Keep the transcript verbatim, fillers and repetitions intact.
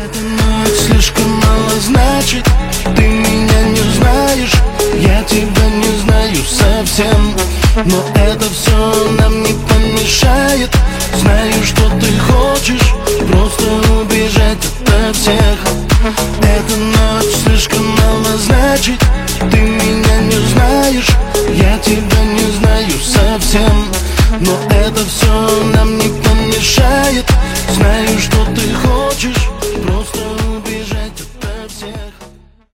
Эта ночь слишком мало значит, ты меня не знаешь, я тебя не знаю совсем. Но это все нам не помешает. Знаю, что ты хочешь просто убежать от всех. Эта ночь слишком мало значит, ты меня не знаешь, я тебя не знаю совсем. Но это все нам не помешает. Знаю, что ты хочешь просто